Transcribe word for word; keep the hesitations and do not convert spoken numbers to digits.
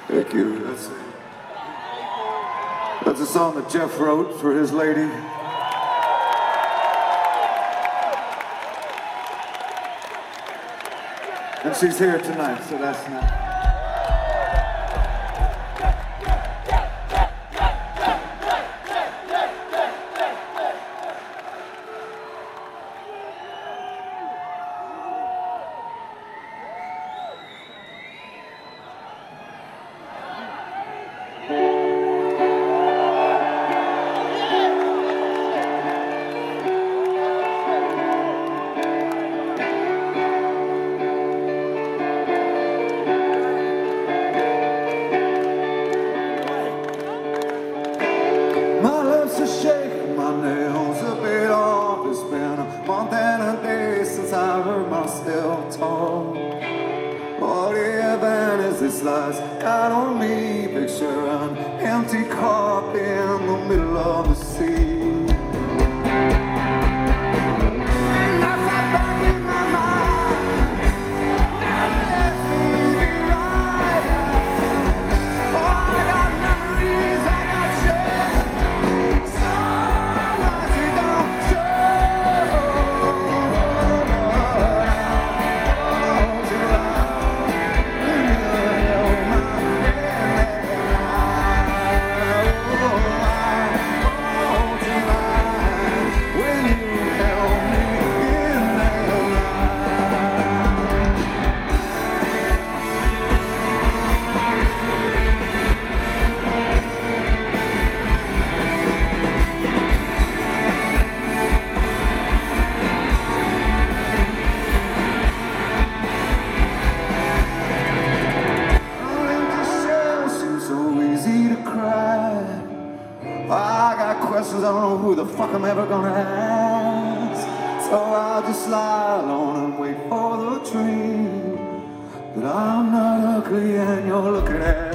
Thank you. That's, that's a song that Jeff wrote for his lady. And she's here tonight, so that's nice. Shaking my nails a bit off. It's been a month and a day since I heard myself talk. What even is this lies got on me? Picture an empty cup in the middle of the sea. I got questions, I don't know who the fuck I'm ever gonna ask. So I'll just lie alone and wait for the dream that I'm not ugly and you're looking at.